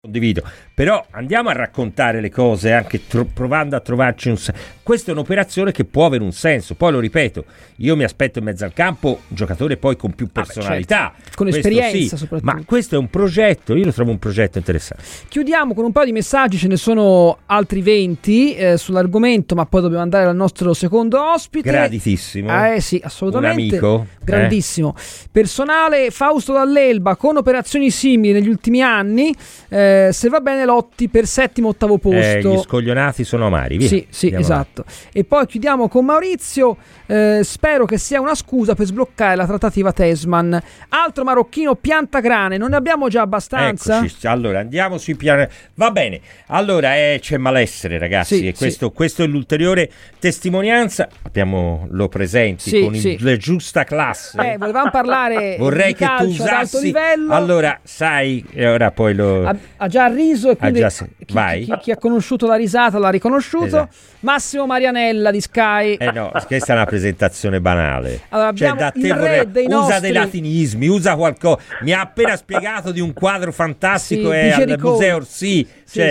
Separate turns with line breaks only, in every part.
condivido, però andiamo a raccontare le cose anche provando a trovarci un senso. Questa è un'operazione che può avere un senso, poi lo ripeto, io mi aspetto in mezzo al campo un giocatore poi con più personalità,
certo. Con
questo
esperienza
sì,
soprattutto.
ma questo è un progetto, io lo trovo un progetto interessante.
Chiudiamo con un paio di messaggi, ce ne sono altri 20 sull'argomento, ma poi dobbiamo andare al nostro secondo ospite.
Graditissimo.
Sì, assolutamente.
Un amico.
Grandissimo. Personale Fausto Dall'Elba, con operazioni simili negli ultimi anni, se va bene lotti per 7º-8º posto.
Gli scoglionati sono amari, via.
Sì, esatto. E poi chiudiamo con Maurizio, spero che sia una scusa per sbloccare la trattativa Tesman. Altro marocchino piantagrane, non ne abbiamo già abbastanza?
Eccoci, allora andiamo sui piani. Va bene, allora c'è malessere, ragazzi,
sì,
e questo è l'ulteriore testimonianza. Lo presenti con la giusta classe.
Volevamo parlare
vorrei
di
che tu
calcio ad alto
usassi
livello.
Allora sai, e ora poi
ha già riso, e quindi
vai.
chi ha conosciuto la risata l'ha riconosciuto.
Esatto.
Massimo Marianella di Sky.
No, questa è una presentazione banale.
Allora, abbiamo
da te usa dei latinismi, usa qualcosa. Mi ha appena spiegato di un quadro fantastico al Museo Orsì.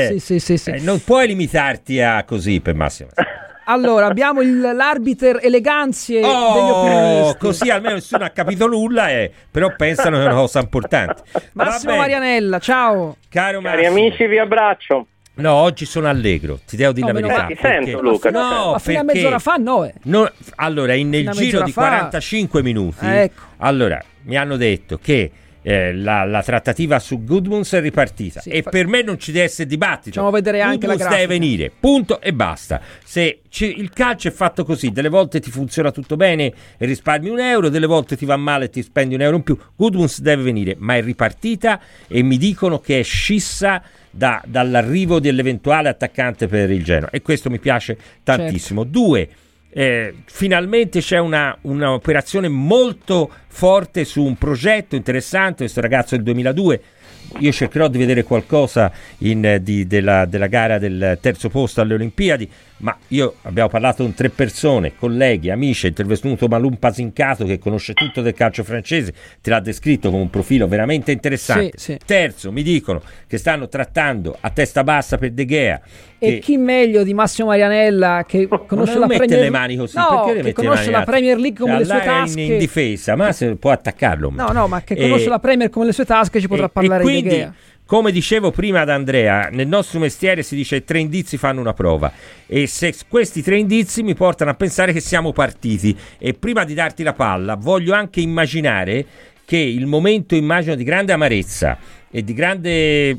Sì.
Non puoi limitarti a così per Massimo.
Allora, abbiamo l'arbiter eleganzie degli opinionisti.
Così almeno nessuno ha capito nulla, però pensano che è una cosa importante.
Massimo Marianella, ciao.
Cari
amici, vi abbraccio.
No, oggi sono allegro, ti devo dire la verità.
Ti sento, Luca.
No, ma fino a mezz'ora fa
allora, nel giro di 45 minuti,
ecco.
Allora, mi hanno detto che la trattativa su Gudmundsson è ripartita, e per me non ci deve essere dibattito.
Facciamo vedere anche la grafica.
Deve venire, punto e basta. Se il calcio è fatto così, delle volte ti funziona tutto bene e risparmi €1, delle volte ti va male e ti spendi €1 in più. Gudmundsson deve venire, ma è ripartita, e mi dicono che è scissa dall'arrivo dell'eventuale attaccante per il Genoa, e questo mi piace tantissimo.
Certo.
2, finalmente c'è un'operazione molto forte su un progetto interessante. Questo ragazzo del 2002, io cercherò di vedere qualcosa della gara del terzo posto alle Olimpiadi, ma abbiamo parlato con 3 persone, colleghi, amici, è intervenuto Malum Pasincato che conosce tutto del calcio francese, te l'ha descritto come un profilo veramente interessante.
Sì.
Terzo, mi dicono che stanno trattando a testa bassa per De Gea.
E chi meglio di Massimo Marianella, che conosce la Premier League?
Le mani così,
che conosce la Premier League come le sue tasche.
In difesa, ma se può attaccarlo.
No, ma che conosce la Premier come le sue tasche, ci potrà parlare di De Gea.
Come dicevo prima ad Andrea, nel nostro mestiere si dice 3 indizi fanno una prova, e se questi 3 indizi mi portano a pensare che siamo partiti. E prima di darti la palla voglio anche immaginare che il momento, immagino, di grande amarezza e di grande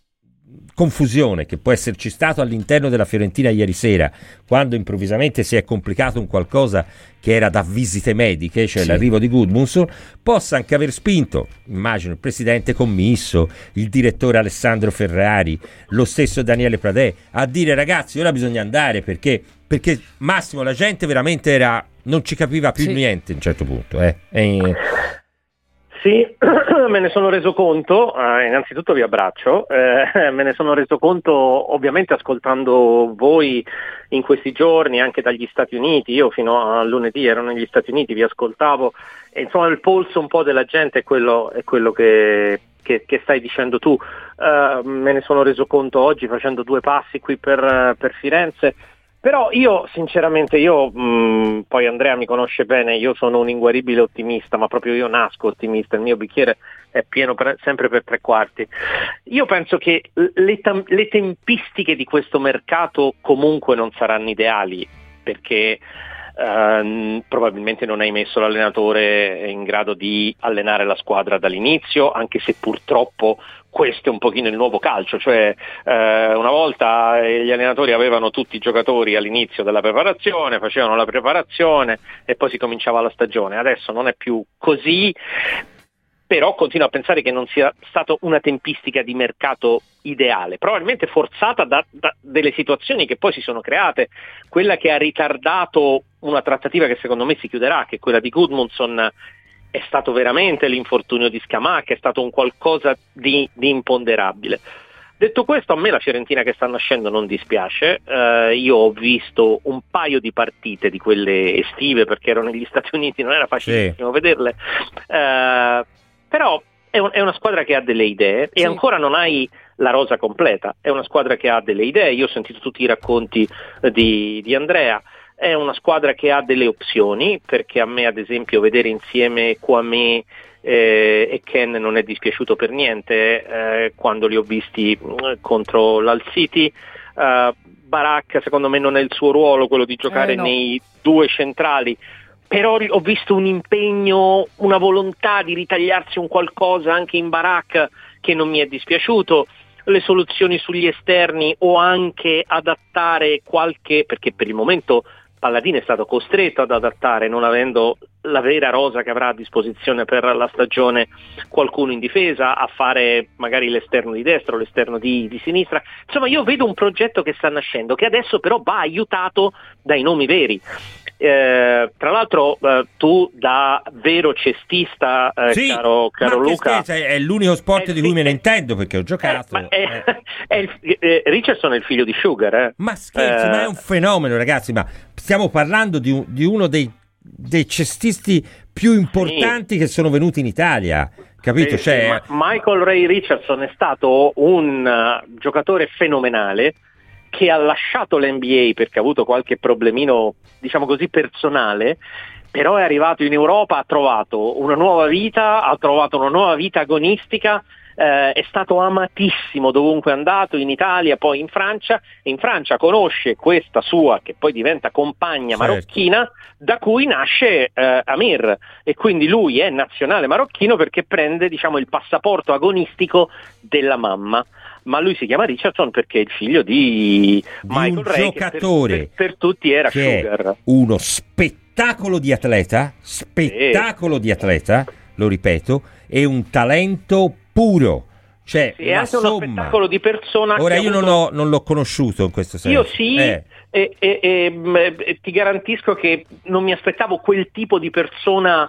confusione che può esserci stato all'interno della Fiorentina ieri sera, quando improvvisamente si è complicato un qualcosa che era da visite mediche, cioè l'arrivo di Gudmundsson, possa anche aver spinto, immagino, il presidente commisso, il direttore Alessandro Ferrari, lo stesso Daniele Pradè, a dire: ragazzi, ora bisogna andare, perché Massimo, la gente veramente non ci capiva più niente a un certo punto.
Sì, me ne sono reso conto, innanzitutto vi abbraccio, me ne sono reso conto ovviamente ascoltando voi in questi giorni anche dagli Stati Uniti. Io fino a lunedì ero negli Stati Uniti, vi ascoltavo, e insomma il polso un po' della gente è quello che stai dicendo tu. Me ne sono reso conto oggi facendo 2 passi qui per Firenze. Però io sinceramente, poi Andrea mi conosce bene, io sono un inguaribile ottimista, ma proprio io nasco ottimista, il mio bicchiere è pieno sempre per 3/4. Io penso che le tempistiche di questo mercato comunque non saranno ideali, perché probabilmente non hai messo l'allenatore in grado di allenare la squadra dall'inizio, anche se purtroppo questo è un pochino il nuovo calcio, cioè una volta gli allenatori avevano tutti i giocatori all'inizio della preparazione, facevano la preparazione e poi si cominciava la stagione. Adesso non è più così, però continuo a pensare che non sia stata una tempistica di mercato ideale, probabilmente forzata da delle situazioni che poi si sono create. Quella che ha ritardato una trattativa che secondo me si chiuderà, che è quella di Gudmundsson, è stato veramente l'infortunio di Scamacca, è stato un qualcosa di imponderabile. Detto questo, a me la Fiorentina che sta nascendo non dispiace. Io ho visto un paio di partite di quelle estive, perché ero negli Stati Uniti, non era facilissimo vederle, però è una squadra che ha delle idee e ancora non hai la rosa completa, è una squadra che ha delle idee, io ho sentito tutti i racconti di Andrea, è una squadra che ha delle opzioni, perché a me ad esempio vedere insieme Kwame e Ken non è dispiaciuto per niente quando li ho visti contro l'Hull City. Barak secondo me non è il suo ruolo quello di giocare nei due centrali, però ho visto un impegno, una volontà di ritagliarsi un qualcosa anche in Barak che non mi è dispiaciuto. Le soluzioni sugli esterni o anche adattare qualche, perché per il momento Palladino è stato costretto ad adattare, non avendo la vera rosa che avrà a disposizione per la stagione qualcuno in difesa, a fare magari l'esterno di destra o l'esterno di sinistra. Insomma, io vedo un progetto che sta nascendo, che adesso però va aiutato dai nomi veri. Tra l'altro tu da vero cestista, caro Luca,
è l'unico sport di cui me ne intendo, perché ho giocato.
Richardson è il figlio di Sugar.
Ma scherzi, ma è un fenomeno, ragazzi, ma stiamo parlando di uno dei cestisti più importanti che sono venuti in Italia, capito?
Michael Ray Richardson è stato un giocatore fenomenale che ha lasciato l'NBA perché ha avuto qualche problemino, diciamo così, personale, però è arrivato in Europa, ha trovato una nuova vita agonistica, è stato amatissimo dovunque è andato, in Italia, poi in Francia conosce questa sua, che poi diventa compagna marocchina, da cui nasce Amir, e quindi lui è nazionale marocchino perché prende, diciamo, il passaporto agonistico della mamma. Ma lui si chiama Richardson perché è il figlio di Michael Ray,
giocatore
che per tutti era Sugar.
Uno spettacolo di atleta, lo ripeto, e un talento puro.
È anche uno spettacolo di persona.
Ora io non l'ho conosciuto in questo senso.
Io sì, e ti garantisco che non mi aspettavo quel tipo di persona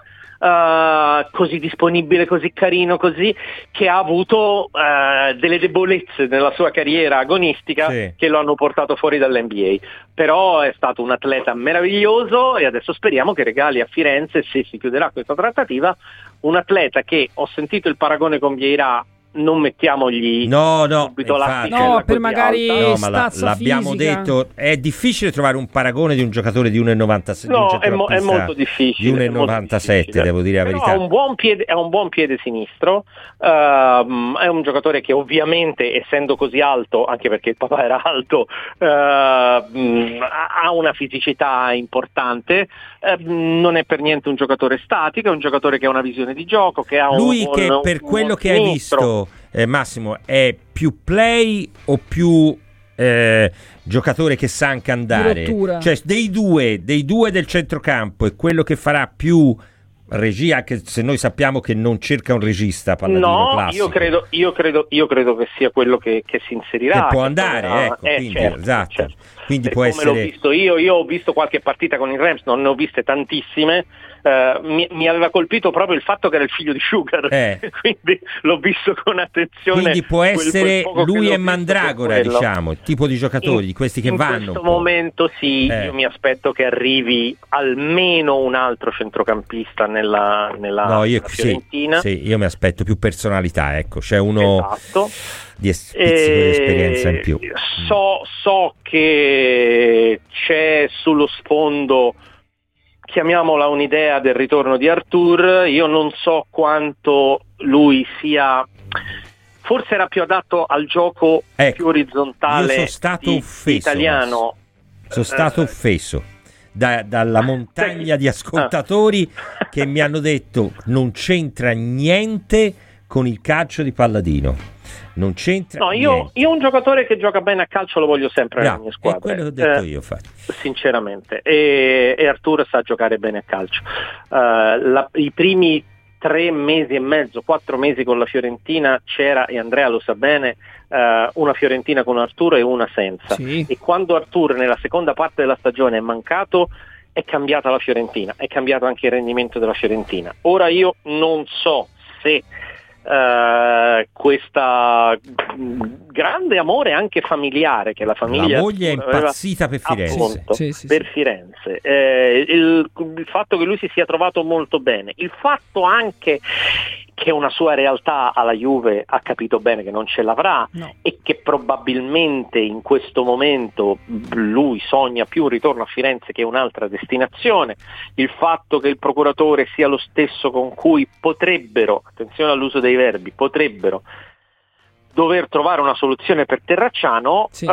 così disponibile, così carino, così, che ha avuto delle debolezze nella sua carriera agonistica che lo hanno portato fuori dall'NBA, però è stato un atleta meraviglioso e adesso speriamo che regali a Firenze, se si chiuderà questa trattativa, un atleta che, ho sentito il paragone con Vieira, non mettiamogli subito l'asticella
per magari
alta.
Ma l'abbiamo detto, è difficile trovare un paragone di un giocatore di 1,97.
È molto difficile.
Di 1,97, devo dire la verità.
Ha un buon piede sinistro, è un giocatore che ovviamente, essendo così alto, anche perché il papà era alto, ha una fisicità importante, non è per niente un giocatore statico, è un giocatore che ha una visione di gioco, che ha
per quello che hai visto, Massimo, è più play o più giocatore che sa anche andare? Cioè dei due del centrocampo è quello che farà più regia, anche se noi sappiamo che non cerca un regista Palladino classico.
Io credo che sia quello che si inserirà,
che può andare, quindi, certo. Quindi può essere.
Come l'ho visto io ho visto qualche partita con il Rams, non ne ho viste tantissime. Mi aveva colpito proprio il fatto che era il figlio di Sugar, quindi l'ho visto con attenzione.
Quindi può essere lui e Mandragora, diciamo, il tipo di giocatori, di questi che vanno.
In questo momento io mi aspetto che arrivi almeno un altro centrocampista nella Fiorentina.
Sì, io mi aspetto più personalità, ecco, c'è uno di esperienza in più.
So che c'è sullo sfondo, chiamiamola, un'idea del ritorno di Artur. Io non so quanto lui sia, forse era più adatto al gioco più orizzontale.
Io sono stato offeso,
italiano.
Sono stato offeso dalla montagna di ascoltatori che mi hanno detto non c'entra niente con il calcio di Palladino. Non c'entra
io un giocatore che gioca bene a calcio lo voglio sempre nella mia squadra.
È quello che ho detto io, infatti.
Sinceramente, e Artur sa giocare bene a calcio. I primi 3 mesi e mezzo, 4 mesi con la Fiorentina c'era, e Andrea lo sa bene, una Fiorentina con Artur e una senza. E quando Artur nella seconda parte della stagione è mancato, è cambiata la Fiorentina, è cambiato anche il rendimento della Fiorentina. Ora io non so se questa grande amore anche familiare che la famiglia,
la moglie è impazzita per Firenze,
per Firenze, il fatto che lui si sia trovato molto bene, il fatto anche che una sua realtà alla Juve ha capito bene che non ce l'avrà,
No.
e che probabilmente in questo momento lui sogna più un ritorno a Firenze che un'altra destinazione, il fatto che il procuratore sia lo stesso con cui potrebbero, attenzione all'uso dei verbi, potrebbero dover trovare una soluzione per Terracciano,
Sì.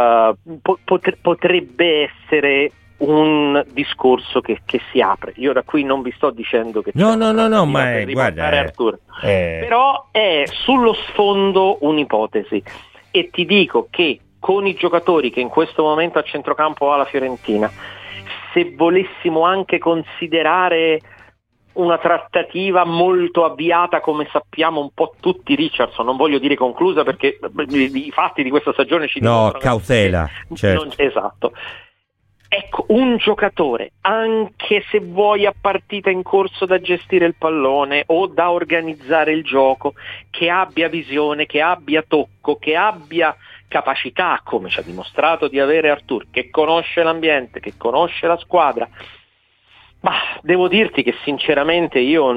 potrebbe essere un discorso che si apre. Io da qui non vi sto dicendo che
No,
c'è una
ma
trattativa
è,
per riportare
guarda,
Artur, però è sullo sfondo un'ipotesi, e ti dico che con i giocatori che in questo momento a centrocampo ha la Fiorentina, se volessimo anche considerare una trattativa molto avviata, come sappiamo un po' tutti, Richardson, non voglio dire conclusa perché i fatti di questa stagione ci dimostrano
cautela, certo.
esatto. Ecco, un giocatore, anche se vuoi a partita in corso da gestire il pallone o da organizzare il gioco, che abbia visione, che abbia tocco, che abbia capacità, come ci ha dimostrato di avere Artur, che conosce l'ambiente, che conosce la squadra, ma devo dirti che sinceramente io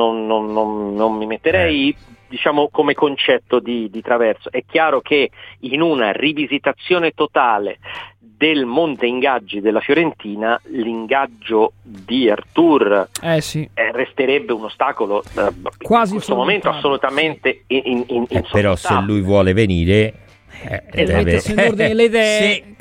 non mi metterei, diciamo, come concetto di traverso. È chiaro che in una rivisitazione totale del monte ingaggi della Fiorentina, l'ingaggio di Artur resterebbe un ostacolo
quasi
in questo momento assolutamente insormontabile.
Però se lui vuole venire,
mettersi in ordine le idee,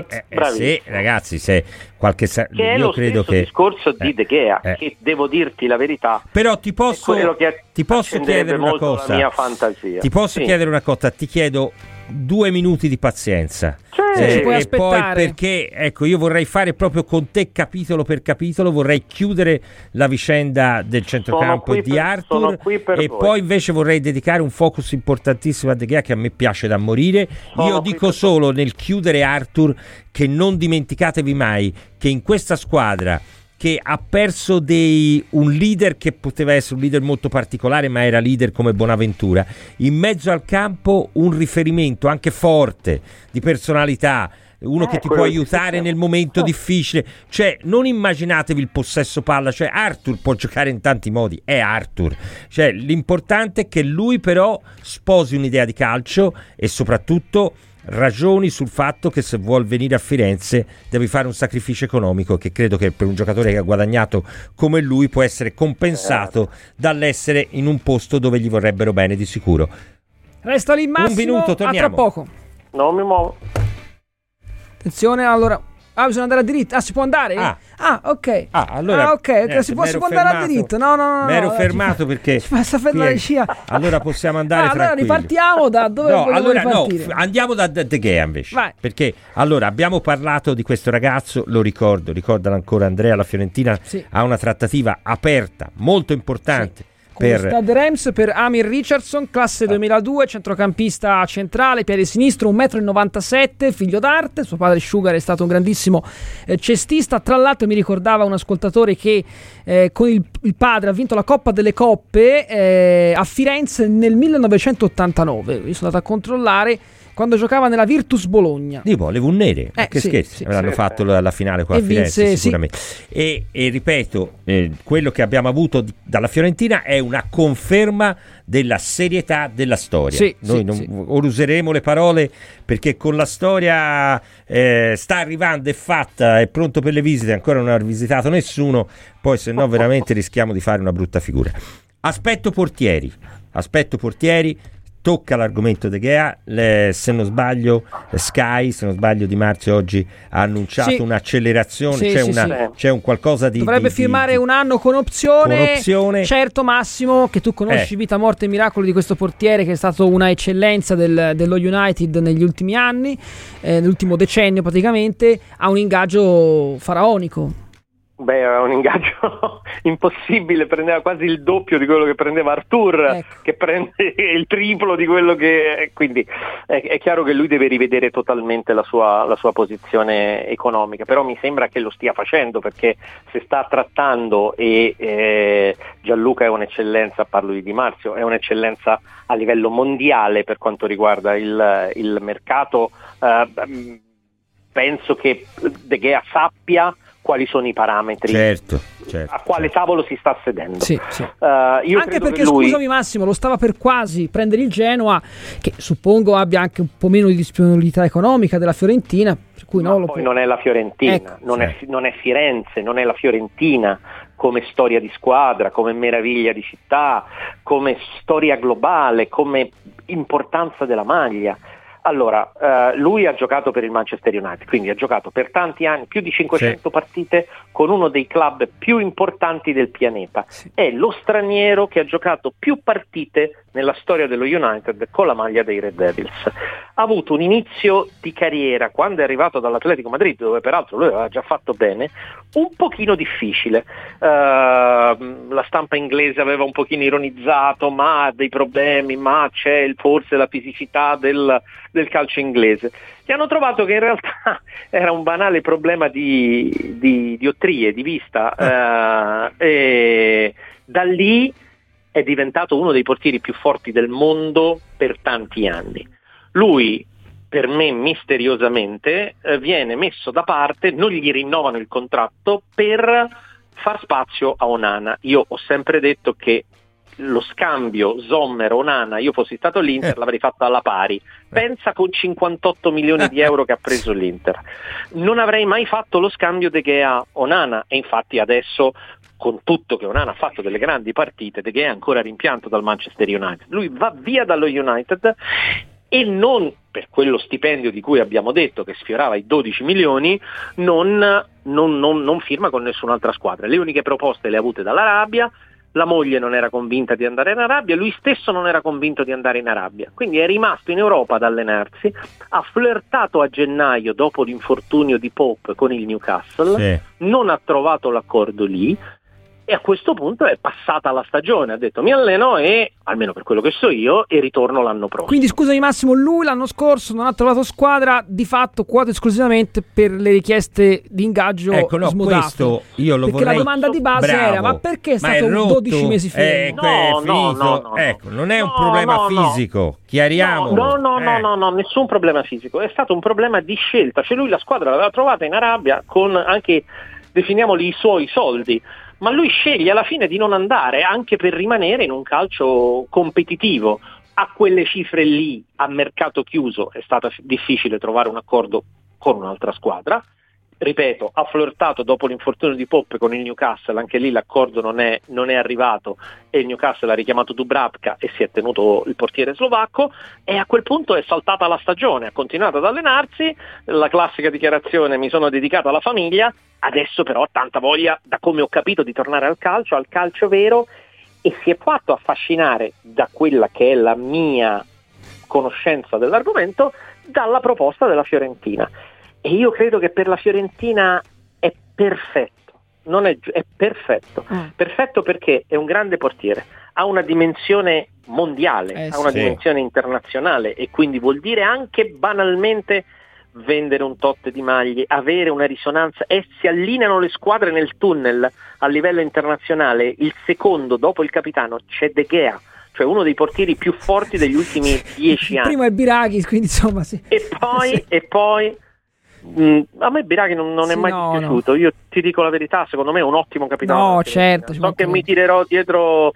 ragazzi, se qualche
che è
io
lo
credo
stesso discorso di De Gea, che devo dirti la verità,
però ti posso chiedere una cosa,
la mia fantasia.
Ti posso chiedere una cosa, ti chiedo 2 minuti di pazienza.
Ci puoi
E
aspettare.
poi perché, ecco, io vorrei fare proprio con te capitolo per capitolo, vorrei chiudere la vicenda del centrocampo e di Artur, e poi invece vorrei dedicare un focus importantissimo a De Gea, che a me piace da morire. Io dico solo nel chiudere Artur che non dimenticatevi mai che in questa squadra, che ha perso un leader che poteva essere un leader molto particolare, ma era leader come Bonaventura, in mezzo al campo un riferimento anche forte di personalità, uno che ti può aiutare nel momento difficile. Cioè, non immaginatevi il possesso palla, cioè Artur può giocare in tanti modi, è Artur, cioè l'importante è che lui però sposi un'idea di calcio e soprattutto ragioni sul fatto che se vuol venire a Firenze devi fare un sacrificio economico, che credo che per un giocatore che ha guadagnato come lui può essere compensato dall'essere in un posto dove gli vorrebbero bene di sicuro.
Resta lì Massimo,
un minuto, torniamo.
a tra poco.
Non mi muovo.
Attenzione, allora bisogna andare a diritto. Si può andare? Ok.
Allora,
si può andare a diritto. No.
Mi ero fermato perché
ci passa per la regia.
Allora possiamo andare
allora
tranquilli.
Ripartiamo da dove vogliamo ripartire?
Andiamo da De Gea invece.
Vai.
Perché allora abbiamo parlato di questo ragazzo, ricordalo ancora Andrea, la Fiorentina ha una trattativa aperta, molto importante.
Con Stade Reims per Amir Richardson, classe 2002, centrocampista centrale, piede sinistro, 1,97 m, figlio d'arte. Suo padre Sugar è stato un grandissimo cestista. Tra l'altro mi ricordava un ascoltatore che con il padre ha vinto la Coppa delle Coppe a Firenze nel 1989. Io sono andato a controllare, quando giocava nella Virtus Bologna.
Le Vunnere, che scherzi, avranno fatto la finale qua a Firenze sicuramente. E ripeto, quello che abbiamo avuto dalla Fiorentina è una conferma della serietà della storia. Ora useremo le parole, perché con la storia sta arrivando, è fatta, è pronto per le visite, ancora non ha visitato nessuno, poi se no veramente rischiamo di fare una brutta figura. Aspetto portieri, tocca l'argomento De Gea, se non sbaglio Sky, se non sbaglio Di Marzio oggi ha annunciato un'accelerazione, c'è un qualcosa di...
Dovrebbe firmare un anno con opzione. Certo Massimo, che tu conosci vita, morte e miracolo di questo portiere, che è stato una eccellenza dello United negli ultimi anni, nell'ultimo decennio praticamente, ha un ingaggio faraonico.
Beh, è un ingaggio impossibile, prendeva quasi il doppio di quello che prendeva Artur, che prende il triplo di quello che... Quindi è chiaro che lui deve rivedere totalmente la sua posizione economica, però mi sembra che lo stia facendo, perché se sta trattando, e Gianluca è un'eccellenza, parlo di Di Marzio, è un'eccellenza a livello mondiale per quanto riguarda il mercato, penso che De Gea sappia quali sono i parametri,
certo,
a quale tavolo si sta sedendo.
Sì.
Io
anche perché, scusami Massimo, lo stava per quasi prendere il Genoa, che suppongo abbia anche un po' meno di disponibilità economica della Fiorentina, per cui
poi non è la Fiorentina, ecco. non è Firenze, non è la Fiorentina come storia di squadra, come meraviglia di città, come storia globale, come importanza della maglia. Allora, lui ha giocato per il Manchester United, quindi ha giocato per tanti anni, più di 500 partite con uno dei club più importanti del pianeta. Sì. È lo straniero che ha giocato più partite nella storia dello United con la maglia dei Red Devils. Ha avuto un inizio di carriera, quando è arrivato dall'Atletico Madrid, dove peraltro lui aveva già fatto bene, un pochino difficile. La stampa inglese aveva un pochino ironizzato, ma ha dei problemi, ma c'è forse la fisicità del calcio inglese. Ti hanno trovato che in realtà era un banale problema di ottrie, di vista, e da lì è diventato uno dei portieri più forti del mondo per tanti anni. Lui, per me misteriosamente, viene messo da parte, non gli rinnovano il contratto per far spazio a Onana. Io ho sempre detto che lo scambio Sommer-Onana, io fossi stato l'Inter, l'avrei fatto alla pari. Pensa con 58 milioni di euro che ha preso l'Inter. Non avrei mai fatto lo scambio De Gea-Onana, e infatti adesso, con tutto che Onana ha fatto delle grandi partite, De Gea è ancora rimpianto dal Manchester United. Lui va via dallo United e non per quello stipendio di cui abbiamo detto, che sfiorava i 12 milioni, non firma con nessun'altra squadra. Le uniche proposte le ha avute dall'Arabia. La moglie non era convinta di andare in Arabia, lui stesso non era convinto di andare in Arabia, quindi è rimasto in Europa ad allenarsi, ha flirtato a gennaio dopo l'infortunio di Pope con il Newcastle, non ha trovato l'accordo lì, e a questo punto è passata la stagione, ha detto mi alleno e, almeno per quello che so io, e ritorno l'anno prossimo.
Quindi scusami Massimo, lui l'anno scorso non ha trovato squadra, di fatto quotato esclusivamente per le richieste di ingaggio smodate.
Questo io lo
perché
vorrei...
la domanda di base era ma perché è stato 12 mesi fermo?
No. Ecco, non è un problema fisico, chiariamo.
No, nessun problema fisico, è stato un problema di scelta, cioè lui la squadra l'aveva trovata in Arabia con anche, definiamoli, i suoi soldi, ma lui sceglie alla fine di non andare, anche per rimanere in un calcio competitivo. A quelle cifre lì, a mercato chiuso, è stato difficile trovare un accordo con un'altra squadra. Ripeto, ha flirtato dopo l'infortunio di Poppe con il Newcastle, anche lì l'accordo non è arrivato e il Newcastle ha richiamato Dubravka e si è tenuto il portiere slovacco, e a quel punto è saltata la stagione, ha continuato ad allenarsi, la classica dichiarazione mi sono dedicato alla famiglia, adesso però ha tanta voglia, da come ho capito, di tornare al calcio vero, e si è fatto affascinare da quella che è la mia conoscenza dell'argomento, dalla proposta della Fiorentina. E io credo che per la Fiorentina è perfetto, è perfetto. Perfetto perché è un grande portiere, ha una dimensione mondiale, ha una dimensione internazionale, e quindi vuol dire anche banalmente vendere un tot di maglie, avere una risonanza, e si allineano le squadre nel tunnel a livello internazionale. Il secondo dopo il capitano c'è De Gea, cioè uno dei portieri più forti degli ultimi 10 anni.
Il primo è Biraghi, quindi insomma sì.
E poi a me Biraghi non è mai dispiaciuto. Io ti dico la verità, secondo me è un ottimo capitano.
No, certo.
So che mi tirerò dietro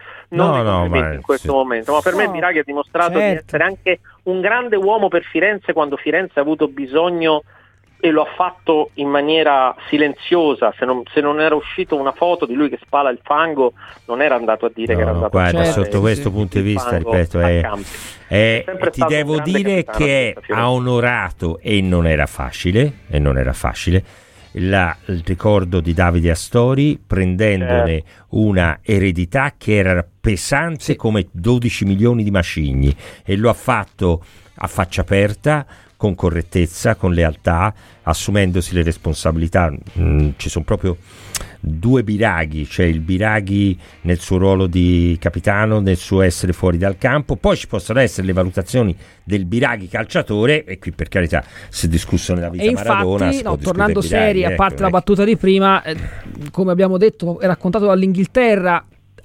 in questo momento, ma per me Biraghi ha dimostrato di essere anche un grande uomo per Firenze, quando Firenze ha avuto bisogno, e lo ha fatto in maniera silenziosa. Se non era uscito una foto di lui che spala il fango, non era andato a dire che era andato
a sotto questo punto di vista, ripeto, ti devo dire che ha onorato, e non era facile il ricordo di Davide Astori, prendendone una eredità che era pesante come 12 milioni di macigni, e lo ha fatto a faccia aperta, con correttezza, con lealtà, assumendosi le responsabilità. Ci sono proprio due Biraghi, cioè il Biraghi nel suo ruolo di capitano, nel suo essere fuori dal campo, poi ci possono essere le valutazioni del Biraghi calciatore, e qui per carità si è discusso nella vita Maradona.
E infatti, tornando seri, a parte la battuta di prima, come abbiamo detto e raccontato dall'Inghilterra,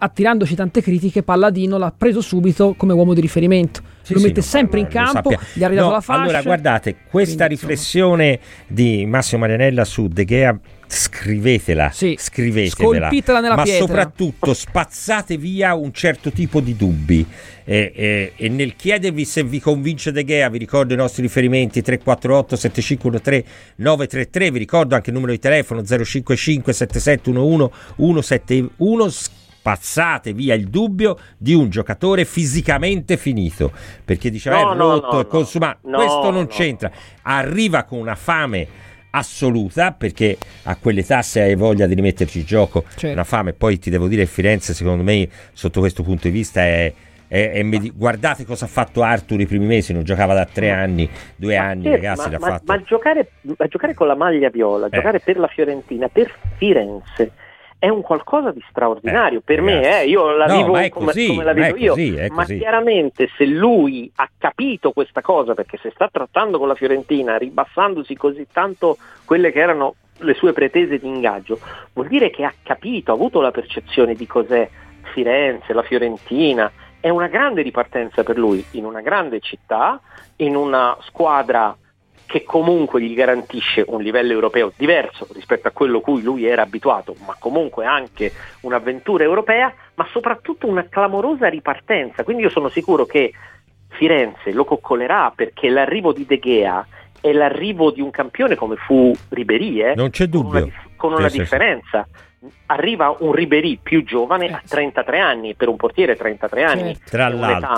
attirandoci tante critiche, Palladino l'ha preso subito come uomo di riferimento. Lo mette sempre in campo, gli ha ridato la fascia.
Allora, guardate, questa riflessione di Massimo Marianella su De Gea, scrivetela,
scolpitela nella pietra,
ma soprattutto spazzate via un certo tipo di dubbi, e nel chiedervi se vi convince De Gea, vi ricordo i nostri riferimenti: 348 7513 933, vi ricordo anche il numero di telefono 055 7711 171. Spazzate via il dubbio di un giocatore fisicamente finito, perché diceva è rotto e consumato. Questo non c'entra. Arriva con una fame assoluta, perché a quell'età, se hai voglia di rimetterci in gioco, una fame. Poi ti devo dire, Firenze secondo me sotto questo punto di vista è guardate cosa ha fatto Arthur i primi mesi, non giocava da 3 anni, 2 anni, ragazzi.
Ma giocare con la maglia viola, giocare per la Fiorentina, per Firenze, è un qualcosa di straordinario per me, io la vivo come la vedo io, ma chiaramente se lui ha capito questa cosa, perché se sta trattando con la Fiorentina ribassandosi così tanto quelle che erano le sue pretese di ingaggio, vuol dire che ha capito, ha avuto la percezione di cos'è Firenze, la Fiorentina. È una grande ripartenza per lui in una grande città, in una squadra che comunque gli garantisce un livello europeo diverso rispetto a quello a cui lui era abituato, ma comunque anche un'avventura europea, ma soprattutto una clamorosa ripartenza. Quindi io sono sicuro che Firenze lo coccolerà, perché l'arrivo di De Gea è l'arrivo di un campione come fu Ribéry,
non c'è dubbio,
con una differenza. Arriva un Ribéry più giovane a 33 anni, per un portiere 33 anni,
tra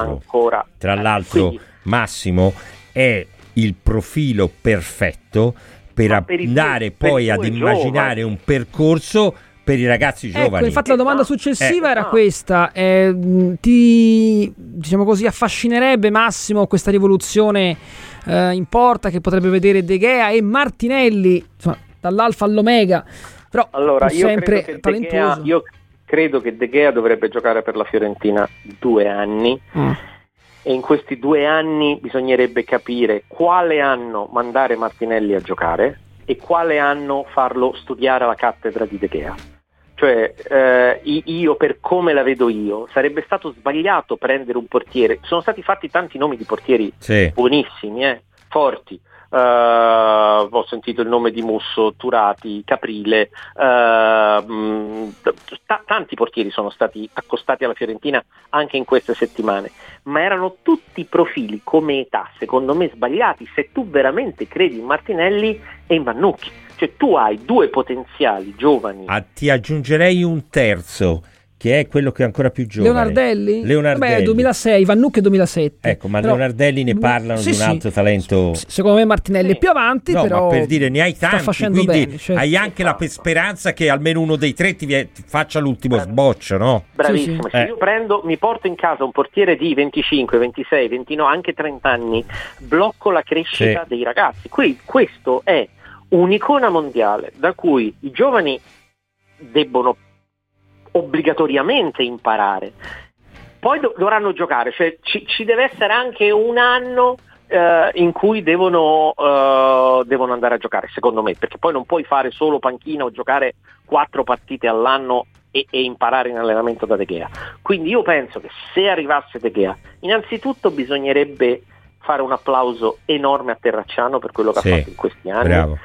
l'altro quindi, Massimo è il profilo perfetto per andare poi ad immaginare un percorso per i ragazzi giovani.
Infatti la domanda successiva era questa: ti, diciamo così, affascinerebbe, Massimo, questa rivoluzione in porta che potrebbe vedere De Gea e Martinelli, insomma, dall'alfa all'omega, però
allora,
sempre talentuoso?
Io credo che De Gea dovrebbe giocare per la Fiorentina 2 anni. E in questi 2 anni bisognerebbe capire quale anno mandare Martinelli a giocare e quale anno farlo studiare alla cattedra di De Gea. Cioè, io, per come la vedo io, sarebbe stato sbagliato prendere un portiere. Sono stati fatti tanti nomi di portieri buonissimi, forti. Ho sentito il nome di Musso, Turati, Caprile, tanti portieri sono stati accostati alla Fiorentina anche in queste settimane, ma erano tutti profili come età secondo me sbagliati se tu veramente credi in Martinelli e in Vannucchi. Cioè tu hai 2 potenziali giovani.
Ti aggiungerei un terzo, che è quello che è ancora più giovane.
Leonardelli? 2006, Vannucchi 2007.
Ecco, ma però, Leonardelli ne parlano di un altro talento.
Secondo me Martinelli è più avanti, però
ma per dire, ne hai tanti, quindi
bene, certo.
Hai anche la speranza che almeno uno dei 3 ti faccia l'ultimo sboccio, no?
Bravissimo. Se io mi porto in casa un portiere di 25, 26, 29, anche 30 anni, blocco la crescita dei ragazzi. Questo è un'icona mondiale da cui i giovani debbono obbligatoriamente imparare, poi dovranno giocare, cioè ci deve essere anche un anno in cui devono andare a giocare, secondo me, perché poi non puoi fare solo panchina o giocare 4 partite all'anno e imparare in allenamento da De Gea. Quindi io penso che se arrivasse De Gea, innanzitutto bisognerebbe fare un applauso enorme a Terracciano per quello che ha fatto in questi anni.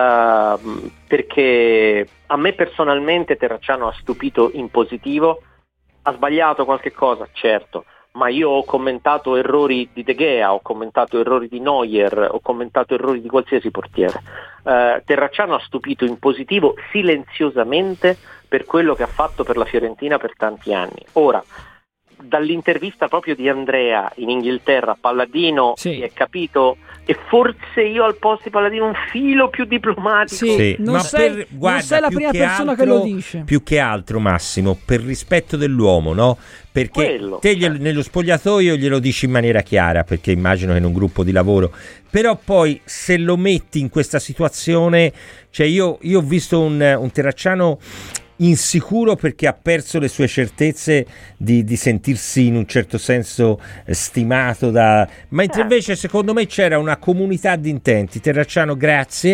Perché a me personalmente Terracciano ha stupito in positivo. Ha sbagliato qualche cosa, certo, ma io ho commentato errori di De Gea, ho commentato errori di Neuer, ho commentato errori di qualsiasi portiere. Terracciano ha stupito in positivo silenziosamente per quello che ha fatto per la Fiorentina per tanti anni. Ora, dall'intervista proprio di Andrea in Inghilterra, Palladino si è capito, e forse io al posto di Palladino un filo più diplomatico.
Non sei la prima persona che lo dice.
Più che altro, Massimo, per rispetto dell'uomo, no? Perché nello spogliatoio glielo dici in maniera chiara, perché immagino che in un gruppo di lavoro, però poi se lo metti in questa situazione, cioè io ho visto un Terracciano insicuro perché ha perso le sue certezze di sentirsi in un certo senso stimato mentre invece secondo me c'era una comunità di intenti. Terracciano, grazie,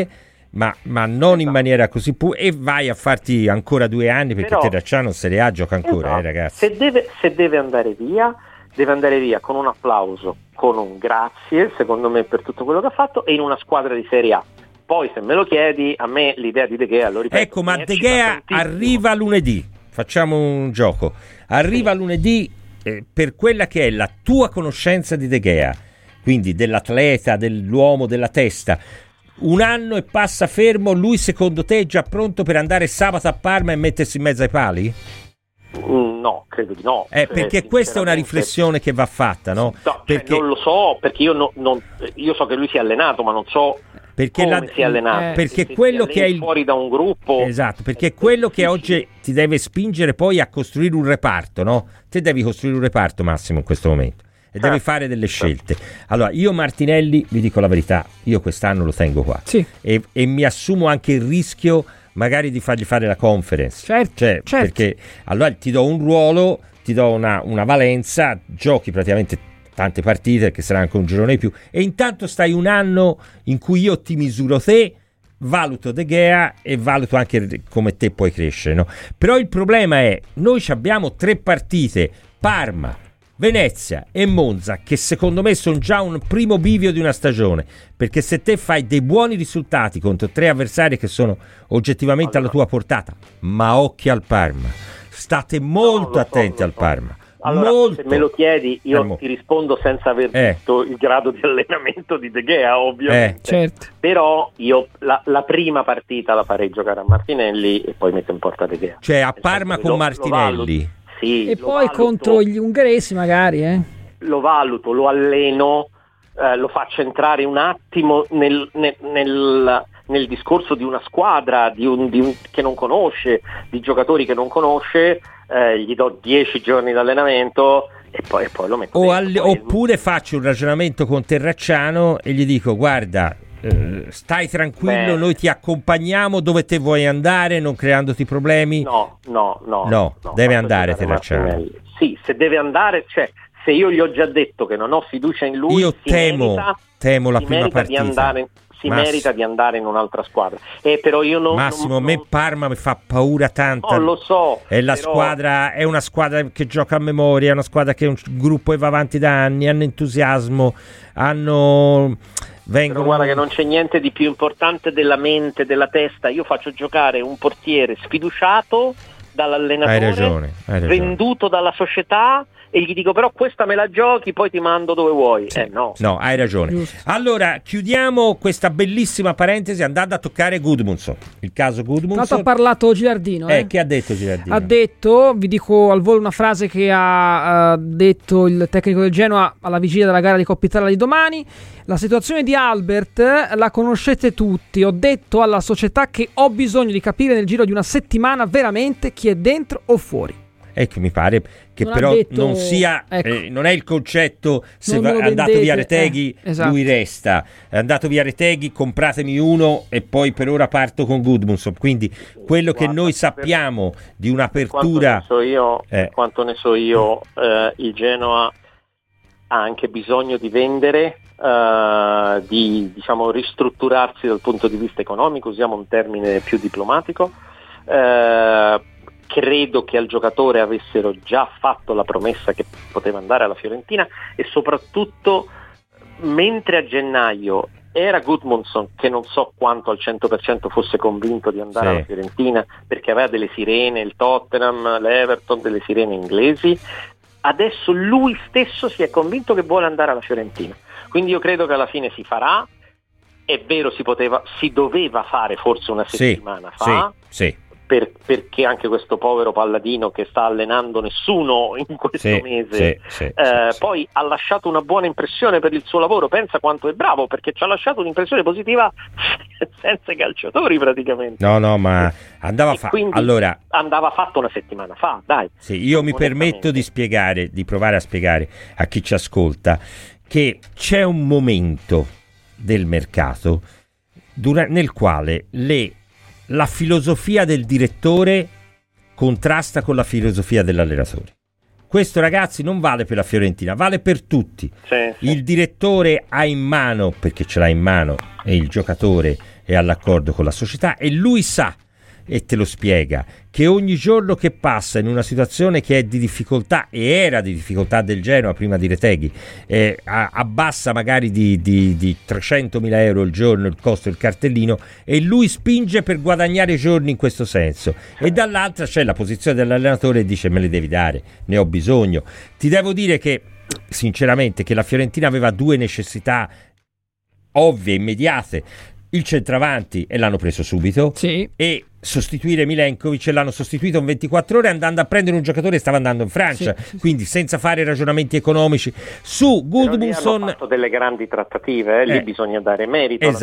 ma non in maniera così e vai a farti ancora 2 anni, perché
Però,
Terracciano Serie A gioca ancora, ragazzi.
Se deve andare via, deve andare via con un applauso, con un grazie, secondo me, per tutto quello che ha fatto, e in una squadra di Serie A. Poi se me lo chiedi, a me l'idea di De Gea, lo ripeto,
ecco, ma De Gea arriva lunedì, facciamo un gioco, arriva lunedì, per quella che è la tua conoscenza di De Gea, quindi dell'atleta, dell'uomo, della testa, 1 anno e passa fermo, lui secondo te è già pronto per andare sabato a Parma e mettersi in mezzo ai pali?
No, credo di no.
Perché questa è una riflessione che va fatta, no?
No,
perché
non lo so, perché io so che lui si è allenato, ma non so come si è allenato.
Perché
se
quello
si
che è
fuori da un gruppo.
Esatto, perché quello che oggi ti deve spingere poi a costruire un reparto, no? Te devi costruire un reparto, Massimo, in questo momento. E devi fare delle scelte. Allora, io Martinelli, vi dico la verità, io quest'anno lo tengo qua.
Sì.
E mi assumo anche il rischio magari di fargli fare la conference.
Certo.
Perché allora ti do un ruolo, ti do una valenza, giochi praticamente tante partite, che sarà anche un girone di più, e intanto stai 1 anno in cui io ti misuro te, valuto De Gea e valuto anche come te puoi crescere, no? Però il problema è, noi abbiamo 3 partite, Parma, Venezia e Monza, che secondo me sono già un primo bivio di una stagione, perché se te fai dei buoni risultati contro 3 avversari che sono oggettivamente alla tua portata, ma occhi al Parma, state molto attenti al Parma.
Allora,
molto.
Se me lo chiedi, io ti rispondo senza aver visto il grado di allenamento di De Gea, ovviamente.
Certo.
Però io la prima partita la farei giocare a Martinelli e poi metto in porta De Gea.
Cioè a Parma con Martinelli.
Sì,
e poi contro gli ungheresi magari,
Lo valuto, lo alleno, lo faccio entrare un attimo nel discorso di una squadra che non conosce, di giocatori che non conosce, gli do 10 giorni di allenamento e poi lo metto
oppure faccio un ragionamento con Terracciano e gli dico: guarda, stai tranquillo, noi ti accompagniamo dove te vuoi andare, non creandoti problemi.
No,
deve andare Terracciano.
Sì, se deve andare, cioè se io gli ho già detto che non ho fiducia in lui,
io temo la prima partita.
Merita di andare in un'altra squadra. Però io
Massimo, a me Parma mi fa paura tanto.
No, lo so.
È è una squadra che gioca a memoria, è una squadra che è un gruppo che va avanti da anni, hanno entusiasmo,
Però guarda che non c'è niente di più importante della mente, della testa. Io faccio giocare un portiere sfiduciato dall'allenatore,
hai ragione.
venduto dalla società, e gli dico: però questa me la giochi, poi ti mando dove vuoi. No,
hai ragione.
Giusto.
Allora chiudiamo questa bellissima parentesi andando a toccare Gudmundsson, il caso Gudmundsson.
Tanto ha parlato Gilardino.
Che ha detto Gilardino?
Ha detto, vi dico al volo una frase che ha detto il tecnico del Genoa alla vigilia della gara di Coppa Italia di domani: la situazione di Albert la conoscete tutti, ho detto alla società che ho bisogno di capire nel giro di una settimana veramente chi è dentro o fuori.
Ecco, mi pare che
non
però
detto,
non sia non è il concetto se è andato via Reteghi,
esatto.
Lui resta, è andato via Reteghi, compratemi uno e poi per ora parto con Gudmundsson. Quindi quello che noi sappiamo di un'apertura,
quanto ne so io, il Genoa ha anche bisogno di vendere, di ristrutturarsi dal punto di vista economico, usiamo un termine più diplomatico. Credo che al giocatore avessero già fatto la promessa che poteva andare alla Fiorentina, e soprattutto mentre a gennaio era Gudmundsson che non so quanto al 100% fosse convinto di andare alla Fiorentina, perché aveva delle sirene, il Tottenham, l'Everton, delle sirene inglesi, adesso lui stesso si è convinto che vuole andare alla Fiorentina. Quindi io credo che alla fine si farà. È vero, si doveva fare forse una settimana fa.
Sì.
Perché anche questo povero Palladino che sta allenando nessuno in questo mese poi ha lasciato una buona impressione per il suo lavoro. Pensa quanto è bravo, perché ci ha lasciato un'impressione positiva senza i calciatori praticamente.
No, ma andava
fatto una settimana fa, dai.
Sì, io mi permetto di provare a spiegare a chi ci ascolta che c'è un momento del mercato nel quale la filosofia del direttore contrasta con la filosofia dell'allenatore. Questo, ragazzi, non vale per la Fiorentina, vale per tutti. Il direttore ha in mano, perché ce l'ha in mano, e il giocatore è all'accordo con la società e lui sa, e te lo spiega, che ogni giorno che passa in una situazione che è di difficoltà, e era di difficoltà del Genoa prima di Retegui, abbassa magari di 300.000 euro il giorno il costo del cartellino, e lui spinge per guadagnare giorni in questo senso, e dall'altra c'è la posizione dell'allenatore e dice me le devi dare, ne ho bisogno. Ti devo dire che sinceramente che la Fiorentina aveva due necessità ovvie, immediate: il centravanti, e l'hanno preso subito,
sì,
e sostituire Milenkovic, e l'hanno sostituito in 24 ore andando a prendere un giocatore che stava andando in Francia,
sì.
quindi senza fare ragionamenti economici. Su Gudmundsson
hanno fatto delle grandi trattative, lì bisogna dare merito.